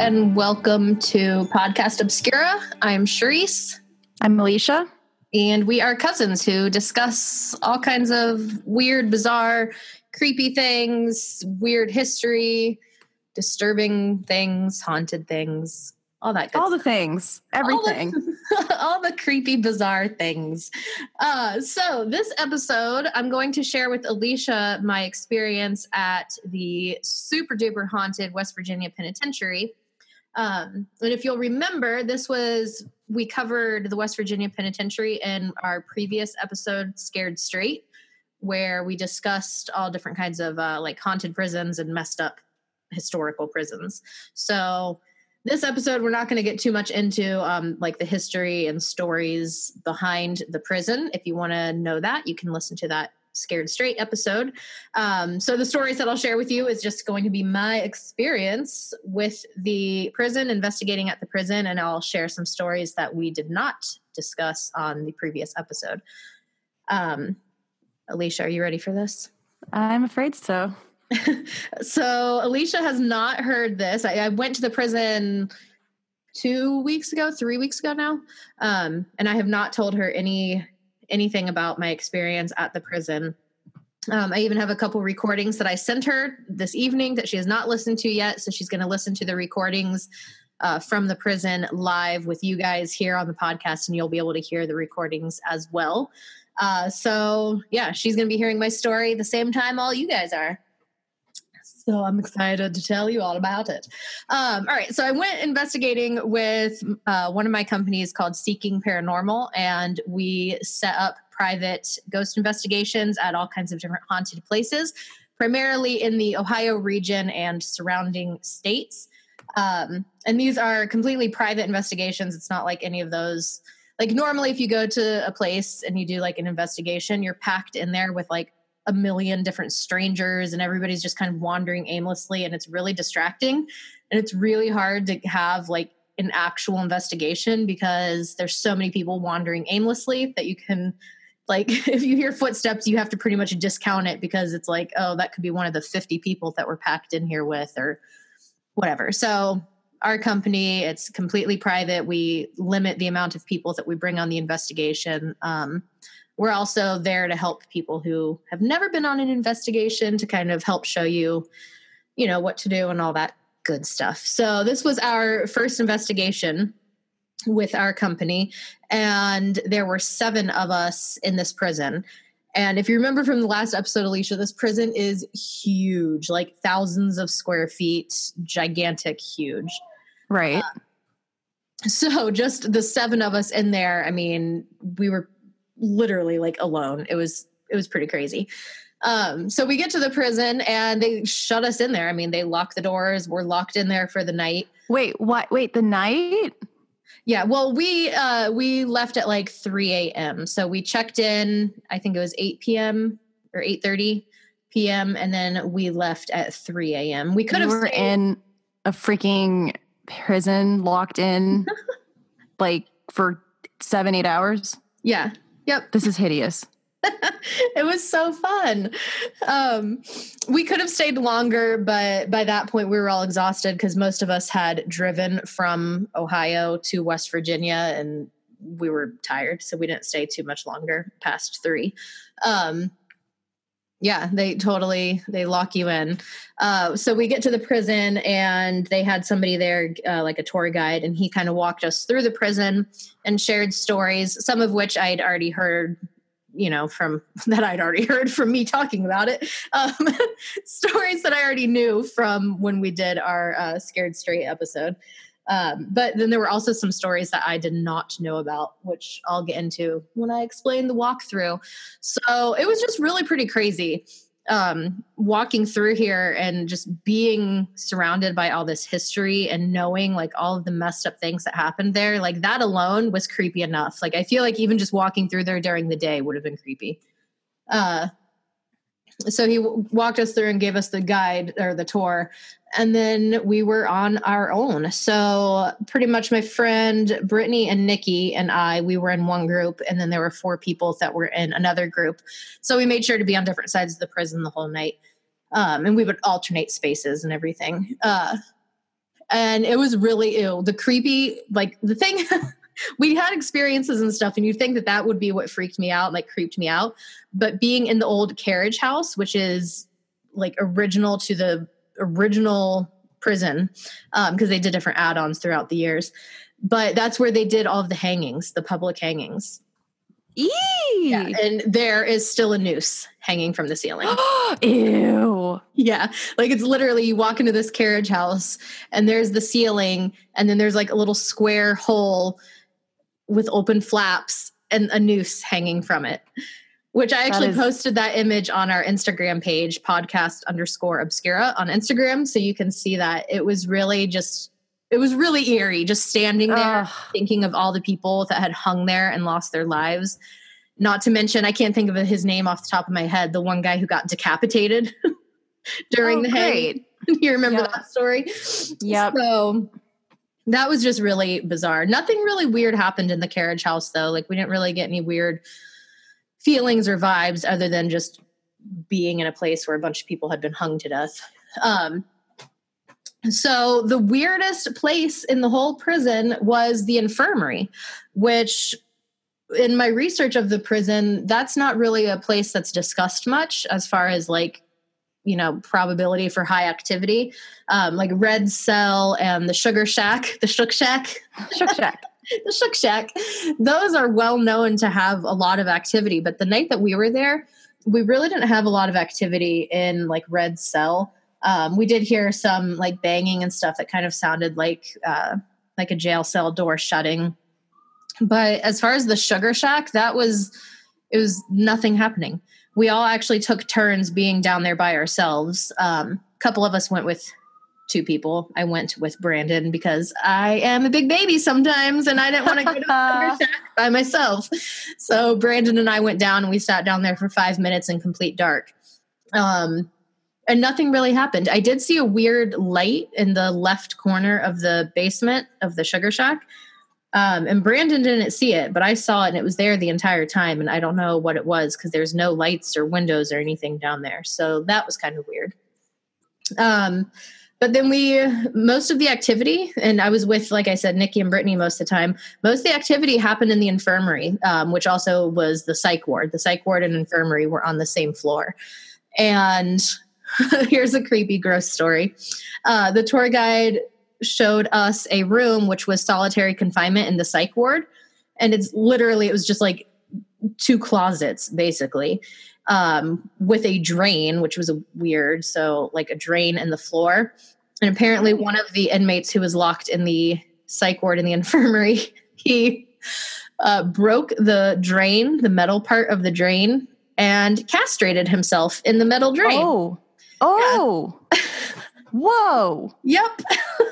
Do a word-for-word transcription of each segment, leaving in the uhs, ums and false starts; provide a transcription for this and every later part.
and welcome to Podcast Obscura. I'm Charisse. I'm Alicia. And we are cousins who discuss all kinds of weird, bizarre, creepy things, weird history, disturbing things, haunted things, all that good All stuff. the things. Everything. All the, all the creepy, bizarre things. Uh, so this episode, I'm going to share with Alicia my experience at the super duper haunted West Virginia Penitentiary. Um, and if you'll remember, this was, we covered the West Virginia Penitentiary in our previous episode, Scared Straight, where we discussed all different kinds of uh, like haunted prisons and messed up historical prisons. So this episode, we're not going to get too much into um, like the history and stories behind the prison. If you want to know that, you can listen to that Scared Straight episode. Um, so the stories that I'll share with you is just going to be my experience with the prison, investigating at the prison, and I'll share some stories that we did not discuss on the previous episode. Um, Alicia, are you ready for this? I'm afraid so. So Alicia has not heard this. I, I went to the prison two weeks ago, three weeks ago now, um, and I have not told her any anything about my experience at the prison. Um, I even have a couple recordings that I sent her this evening that she has not listened to yet, so she's going to listen to the recordings uh, from the prison live with you guys here on the podcast, and you'll be able to hear the recordings as well. Uh, so, yeah, she's going to be hearing my story the same time all you guys are. So I'm excited to tell you all about it. Um, all right. So I went investigating with uh, one of my companies called Seeking Paranormal, and we set up private ghost investigations at all kinds of different haunted places, primarily in the Ohio region and surrounding states. Um, and these are completely private investigations. It's not like any of those. Like normally if you go to a place and you do like an investigation, you're packed in there with like a million different strangers and everybody's just kind of wandering aimlessly, and it's really distracting, and it's really hard to have like an actual investigation because there's so many people wandering aimlessly that you can like if you hear footsteps you have to pretty much discount it because it's like, oh, that could be one of the fifty people that we're packed in here with or whatever. So our company, it's completely private. We limit the amount of people that we bring on the investigation. Um, We're also there to help people who have never been on an investigation to kind of help show you, you know, what to do and all that good stuff. So this was our first investigation with our company, and there were seven of us in this prison. And if you remember from the last episode, Alicia, this prison is huge, like thousands of square feet, gigantic, huge. Right. Uh, so just the seven of us in there, I mean, we were literally like alone. It was, it was pretty crazy. Um, so we get to the prison and they shut us in there. I mean, they lock the doors. We're locked in there for the night. Wait, what? Wait, the night? Yeah. Well, we, uh, we left at like three a.m. So we checked in, I think it was eight p.m. or eight thirty p.m. And then we left at three a.m. We could have were stayed in a freaking prison locked in like for seven, eight hours. Yeah. Yep. This is hideous. It was so fun. Um, we could have stayed longer, but by that point we were all exhausted because most of us had driven from Ohio to West Virginia and we were tired. So we didn't stay too much longer past three. Um, yeah, they totally, they lock you in. Uh, so we get to the prison and they had somebody there, uh, like a tour guide, and he kind of walked us through the prison and shared stories, some of which I'd already heard, you know, from that I'd already heard from me talking about it. Um, stories that I already knew from when we did our uh, Scared Straight episode. Um, but then there were also some stories that I did not know about, which I'll get into when I explain the walkthrough. So it was just really pretty crazy um, walking through here and just being surrounded by all this history and knowing like all of the messed up things that happened there. Like that alone was creepy enough. Like I feel like even just walking through there during the day would have been creepy. Uh, so he w- walked us through and gave us the guide or the tour. And then we were on our own. So pretty much my friend Brittany and Nikki and I, we were in one group, and then there were four people that were in another group. So we made sure to be on different sides of the prison the whole night. Um, and we would alternate spaces and everything. Uh, And it was really ew. The creepy, like the thing, we had experiences and stuff, and you think that that would be what freaked me out, like creeped me out. But being in the old carriage house, which is like original to the original prison, um, because they did different add-ons throughout the years. But that's where they did all of the hangings, the public hangings. Eee. Yeah, and there is still a noose hanging from the ceiling. Ew. Yeah, like it's literally you walk into this carriage house and there's the ceiling, and then there's like a little square hole with open flaps and a noose hanging from it. Which I actually that is- posted that image on our Instagram page, podcast underscore obscura on Instagram, so you can see that. It was really just, it was really eerie, just standing there, Ugh. thinking of all the people that had hung there and lost their lives. Not to mention, I can't think of his name off the top of my head, the one guy who got decapitated during oh, the hanging. You remember yep. that story? Yep. So that was just really bizarre. Nothing really weird happened in the carriage house, though. Like, we didn't really get any weird feelings or vibes other than just being in a place where a bunch of people had been hung to death. Um, so the weirdest place in the whole prison was the infirmary, which in my research of the prison, that's not really a place that's discussed much as far as like, you know, probability for high activity. Um, like Red Cell and the Sugar Shack, the Shook Shack. Shook Shack. The Shook Shack, those are well known to have a lot of activity. But the night that we were there, we really didn't have a lot of activity in like Red Cell. Um, we did hear some like banging and stuff that kind of sounded like uh, like a jail cell door shutting. But as far as the Sugar Shack, that was, it was nothing happening. We all actually took turns being down there by ourselves. Um, a couple of us went with two people. I went with Brandon because I am a big baby sometimes and I didn't want to go to the shack by myself. So Brandon and I went down and we sat down there for five minutes in complete dark. Um, and nothing really happened. I did see a weird light in the left corner of the basement of the Sugar Shack. Um, and Brandon didn't see it, but I saw it and it was there the entire time. And I don't know what it was because there's no lights or windows or anything down there. So that was kind of weird. Um, But then we, most of the activity, and I was with, like I said, Nikki and Brittany most of the time, most of the activity happened in the infirmary, um, which also was the psych ward. The psych ward and infirmary were on the same floor. And here's a creepy, gross story. Uh, the tour guide showed us a room, which was solitary confinement in the psych ward. And it's literally, it was just like two closets, basically, um, with a drain, which was a weird. So like a drain in the floor. And apparently one of the inmates who was locked in the psych ward in the infirmary, he uh, broke the drain, the metal part of the drain, and castrated himself in the metal drain. Oh, oh, yeah. Whoa. Yep.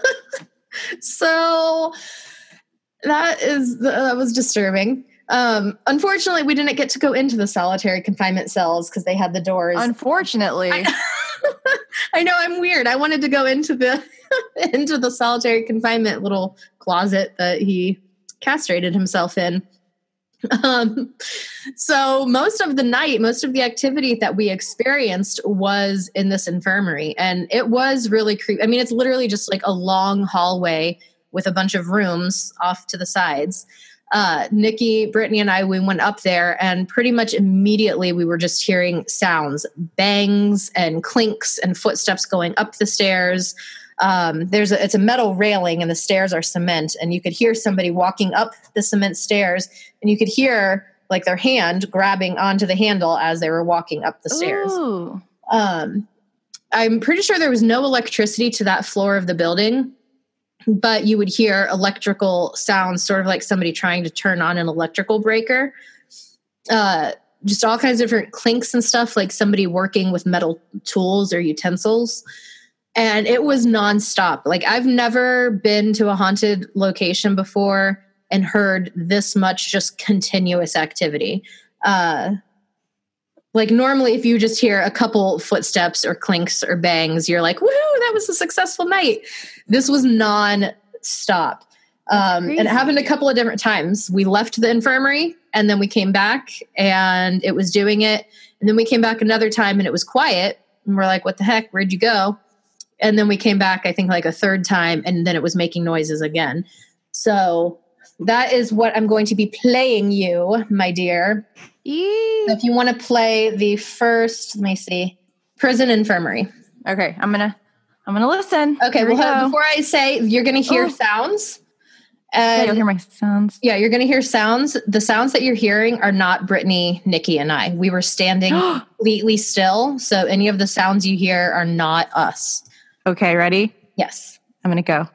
So that is, that was disturbing. Um, unfortunately, we didn't get to go into the solitary confinement cells because they had the doors. Unfortunately. I, I know, I'm weird. I wanted to go into the into the solitary confinement little closet that he castrated himself in. Um, so most of the night, most of the activity that we experienced was in this infirmary, and it was really creepy. I mean, it's literally just like a long hallway with a bunch of rooms off to the sides. Uh, Nikki, Brittany, and I, we went up there, and pretty much immediately we were just hearing sounds, bangs and clinks and footsteps going up the stairs. Um, there's a, it's a metal railing and the stairs are cement, and you could hear somebody walking up the cement stairs, and you could hear like their hand grabbing onto the handle as they were walking up the stairs. Ooh. Um, I'm pretty sure there was no electricity to that floor of the building, but you would hear electrical sounds, sort of like somebody trying to turn on an electrical breaker. Uh, just all kinds of different clinks and stuff, like somebody working with metal tools or utensils. And it was nonstop. Like, I've never been to a haunted location before and heard this much just continuous activity. Uh, like normally if you just hear a couple footsteps or clinks or bangs, you're like, woohoo, that was a successful night. This was non-stop. Um, and it happened a couple of different times. We left the infirmary and then we came back and it was doing it. And then we came back another time and it was quiet. And we're like, what the heck? Where'd you go? And then we came back, I think like a third time, and then it was making noises again. So that is what I'm going to be playing you, my dear. Eee. So if you want to play the first, let me see, Prison Infirmary. Okay, I'm gonna I'm gonna listen. Okay, Here we well, go. before I say, you're going to hear Oh. sounds. Yeah, And you'll hear my sounds. yeah, you're going to hear sounds. The sounds that you're hearing are not Brittany, Nikki, and I. We were standing completely still. So any of the sounds you hear are not us. Okay, ready? Yes. I'm gonna go.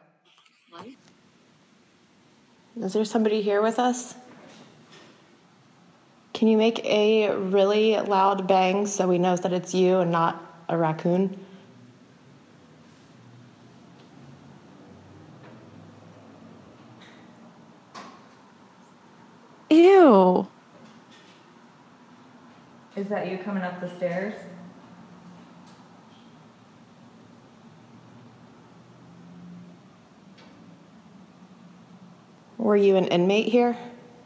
Is there somebody here with us? Can you make a really loud bang so we know that it's you and not a raccoon? Ew. Is that you coming up the stairs? Were you an inmate here?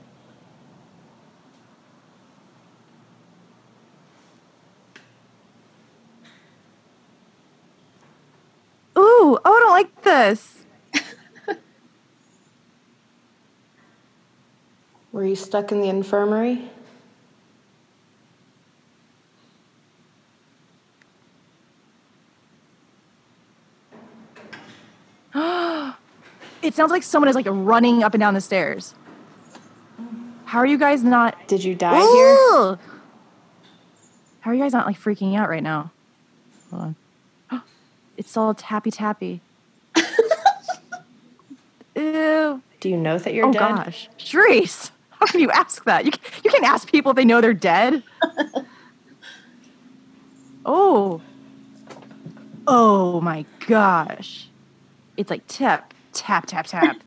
Ooh, oh, I don't like this. Were you stuck in the infirmary? It sounds like someone is like running up and down the stairs. How are you guys not? Did you die here? Ooh! How are you guys not like freaking out right now? Hold on. It's all tappy tappy. Ew. Do you know that you're Oh dead? gosh, Shreese, how can you ask that? You you can't ask people if they know they're dead. Oh. Oh my gosh. It's like tap, tap, tap, tap.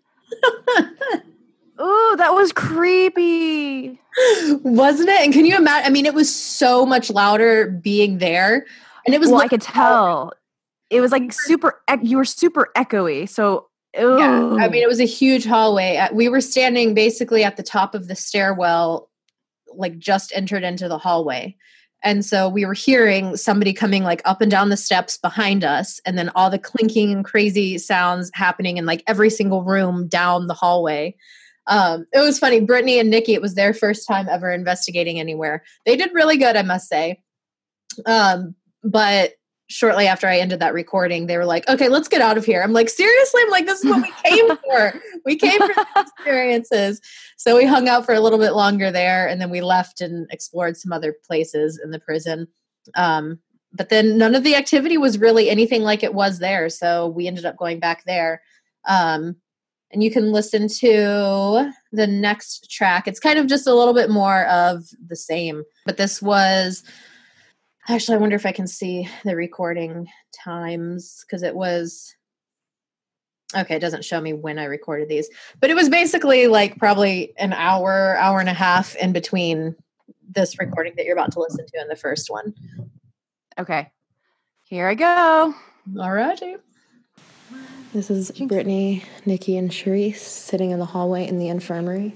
Oh, that was creepy. Wasn't it? And can you imagine? I mean, it was so much louder being there. And it was, Well, I lit- could tell. It was like super, ec- you were super echoey. So, ew. yeah, I mean, it was a huge hallway. Uh, We were standing basically at the top of the stairwell, like just entered into the hallway. And so we were hearing somebody coming like up and down the steps behind us, and then all the clinking and crazy sounds happening in like every single room down the hallway. Um, it was funny. Brittany and Nikki, it was their first time ever investigating anywhere. They did really good, I must say. Um, but shortly after I ended that recording, they were like, okay, let's get out of here. I'm like, seriously? I'm like, this is what we came for. We came for these experiences. So we hung out for a little bit longer there, and then we left and explored some other places in the prison. Um, but then none of the activity was really anything like it was there. So we ended up going back there. Um, and you can listen to the next track. It's kind of just a little bit more of the same. But this was... Actually, I wonder if I can see the recording times, because it was, okay, it doesn't show me when I recorded these, but it was basically like probably an hour, hour and a half in between this recording that you're about to listen to and the first one. Okay. Here I go. All righty. This is Brittany, Nikki, and Sharice sitting in the hallway in the infirmary.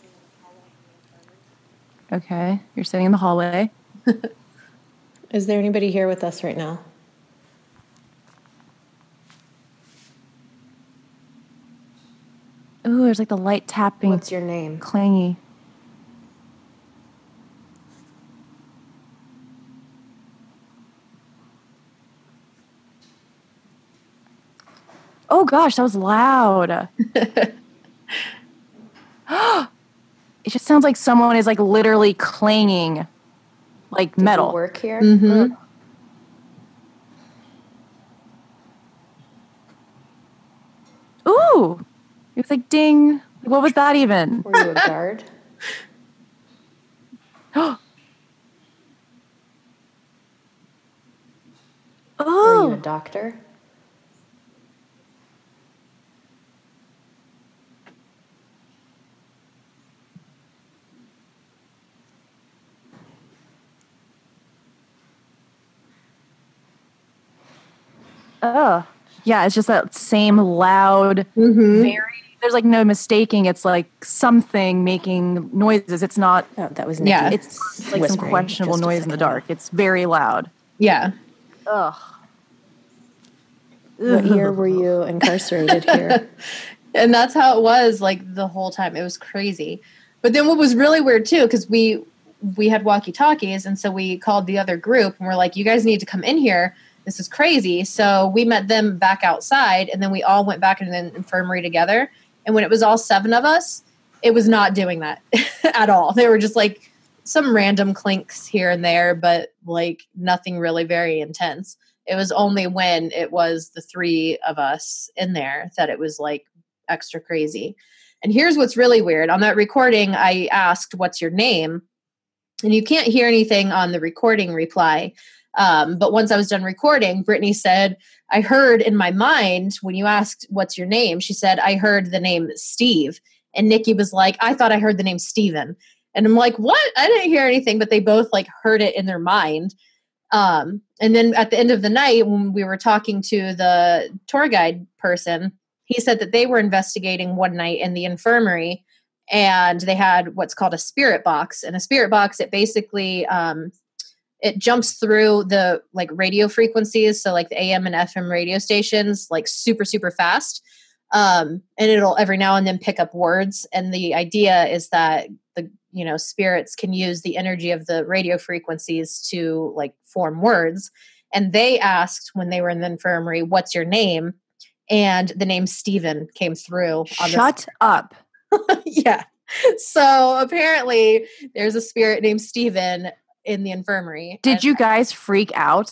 Okay. You're sitting in the hallway. Is there anybody here with us right now? Ooh, there's like the light tapping. What's your name? Clangy. Oh gosh, that was loud. It just sounds like someone is like literally clanging like Did metal. you work here? Mm-hmm. Ooh, it was like ding. What was that even? Were you a guard? Were you a Oh, doctor? oh, yeah. It's just that same loud, Mm-hmm. very. There's like no mistaking. It's like something making noises. It's not. Oh, that was Nikki. Yeah. It's like some Whispering, questionable just a noise in the second. dark. It's very loud. Yeah. Ugh. What year were you incarcerated here? And that's how it was like the whole time. It was crazy. But then what was really weird too, because we we had walkie-talkies, and so we called the other group and we're like, you guys need to come in here. This is crazy. So we met them back outside, and then we all went back in the infirmary together. And when it was all seven of us, it was not doing that at all. They were just like some random clinks here and there, but like nothing really very intense. It was only when it was the three of us in there that it was like extra crazy. And here's what's really weird. On that recording, I asked, what's your name? And you can't hear anything on the recording reply. Um, but once I was done recording, Brittany said, I heard in my mind, when you asked, what's your name? She said, I heard the name Steve. And Nikki was like, I thought I heard the name Steven. And I'm like, what? I didn't hear anything, but they both like heard it in their mind. Um, and then at the end of the night, when we were talking to the tour guide person, he said that they were investigating one night in the infirmary, and they had what's called a spirit box. And a spirit box, it basically, um, it jumps through the like radio frequencies. So like the A M and F M radio stations, like super, super fast. Um, and it'll every now and then pick up words. And the idea is that the, you know, spirits can use the energy of the radio frequencies to like form words. And they asked when they were in the infirmary, what's your name? And the name Steven came through. On Shut up. Yeah. So apparently there's a spirit named Steven in the infirmary. Did and, you guys freak out?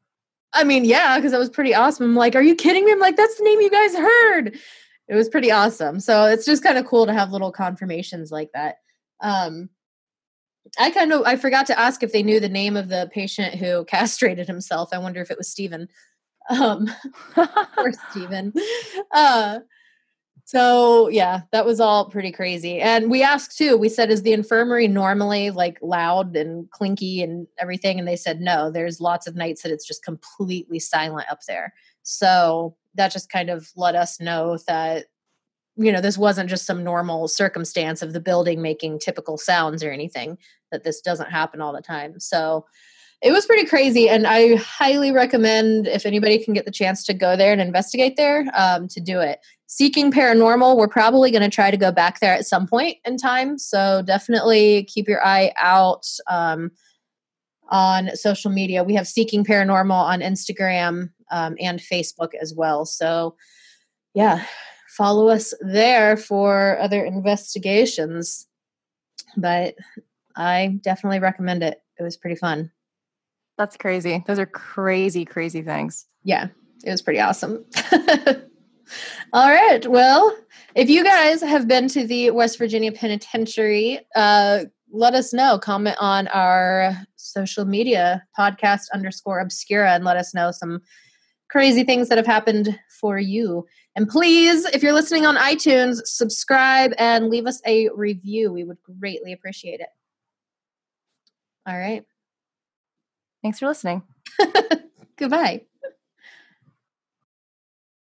I mean, yeah, because that was pretty awesome. I'm like, are you kidding me? I'm like, that's the name you guys heard. It was pretty awesome. So it's just kind of cool to have little confirmations like that. Um, I kind of, I forgot to ask if they knew the name of the patient who castrated himself. I wonder if it was Steven. Um, poor Steven. Uh, so yeah, that was all pretty crazy. And we asked too, we said, is the infirmary normally like loud and clinky and everything? And they said, no, there's lots of nights that it's just completely silent up there. So that just kind of let us know that, you know, this wasn't just some normal circumstance of the building making typical sounds or anything, that this doesn't happen all the time. So it was pretty crazy. And I highly recommend, if anybody can get the chance to go there and investigate there, um, to do it. Seeking Paranormal, we're probably going to try to go back there at some point in time. So definitely keep your eye out um, on social media. We have Seeking Paranormal on Instagram um, and Facebook as well. So yeah, follow us there for other investigations. But I definitely recommend it. It was pretty fun. That's crazy. Those are crazy, crazy things. Yeah, it was pretty awesome. All right. Well, if you guys have been to the West Virginia Penitentiary, uh, let us know. Comment on our social media, podcast underscore obscura, and let us know some crazy things that have happened for you. And please, if you're listening on iTunes, subscribe and leave us a review. We would greatly appreciate it. All right. Thanks for listening. Goodbye.